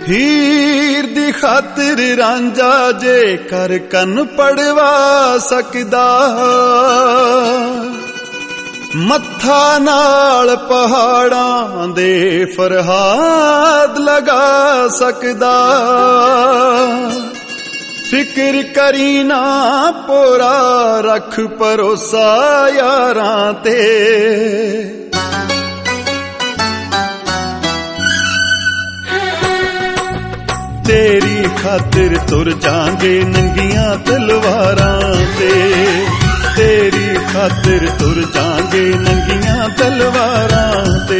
हीर दी खातिर रांझा जे कर कन पड़वा सकदा, मत्था नाल पहाड़ां दे फरहाद लगा सकदा। फिक्र करी ना पोरा रख भरोसा यारां ते, तेरी खातिर तुर जांगे नंगियां तलवारां ते, तेरी खातिर तुर जांगे नंगियां तलवारां ते।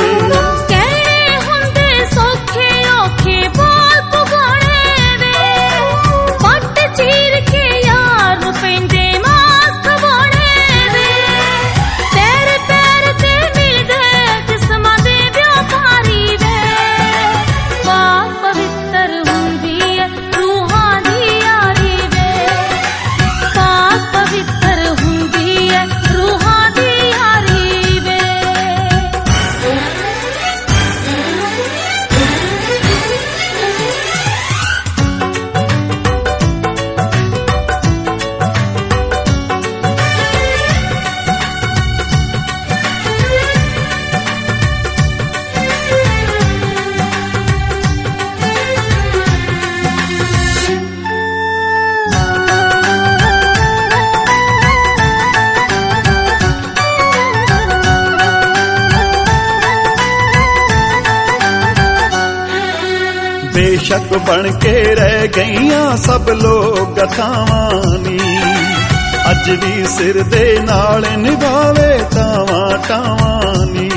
बेशक बन के रह गईयां सब लोग गथावानी, अज भी सिर दे नाल निभावे टावां टावानी।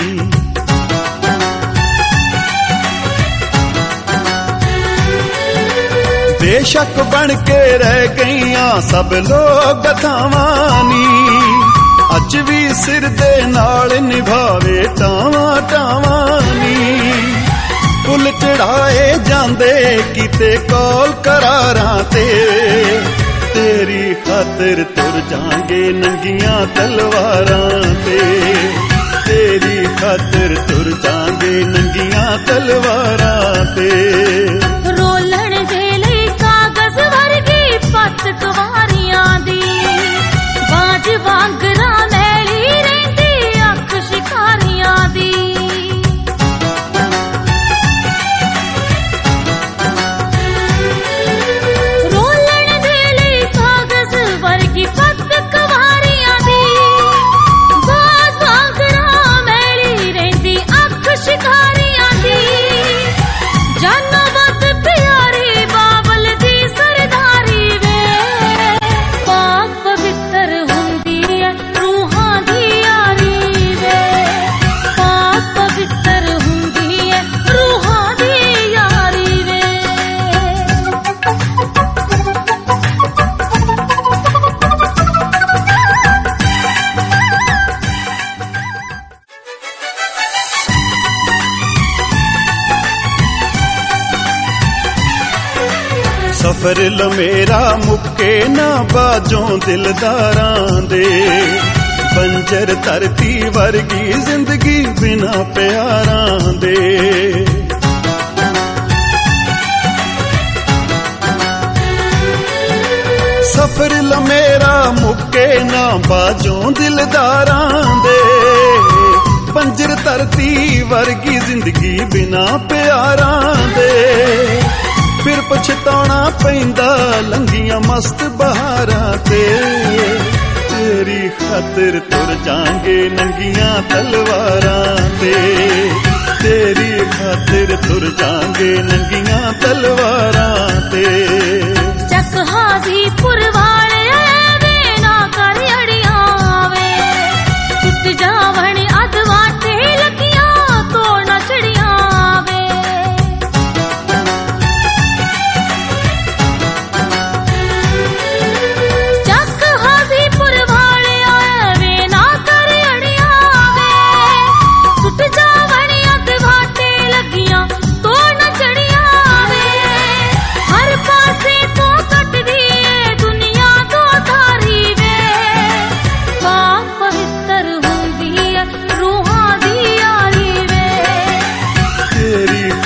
बेशक बन के रह गईयां सब लोग गथावानी, अज भी सिर दे नाल निभावे टावां टावानी। फुल चढ़ाए जांदे किते कौल करारां ते, तेरी खातिर तुर जांगे नंगियां तलवारां ते, तेरी खातिर तुर जांगे नंगियां तलवारां ते। रोलण दे लई कागज वर्गी पत कुवारियां दी, बाज वांगरा मैली रहिंदी अख शिकारियां दी। सफर लमेरा मुक्के ना बाजों दिलदारां दे, बंजर धरती वर्गी जिंदगी बिना प्यारां दे। सफर लमेरा मुक्के ना बाजों दिलदारां दे, बंजर धरती वर्गी जिंदगी बिना प्यारां दे। फिर पछताना पैंदा लंघियां मस्त बहारां ते, तेरी खातिर तुर जांगे नंगियां तलवारां ते, तेरी खातिर तुर जांगे नंगियां तलवारां ते। चक हाजीपुर वाले वे ना कर अड़ियां वे, टुट जावण अधवाटे लगियां तो न चढ़ियां वे।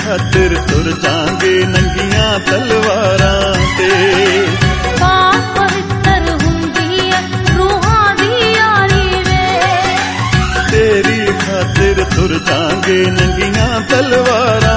ਖਾਤਰ ਤੁਰ ਜਾਾਂਗੇ ਨੰਗੀਆਂ ਤਲਵਾਰਾਂ ਤੇ। ਪਾਕ ਪਵਿੱਤਰ ਹੁੰਦੀ ਹੈ ਰੂਹਾਂ ਦੀ ਯਾਰੀ ਵੇ, ਤੇਰੀ ਖਾਤਰ ਤੁਰ ਜਾਾਂਗੇ ਨੰਗੀਆਂ ਤਲਵਾਰਾਂ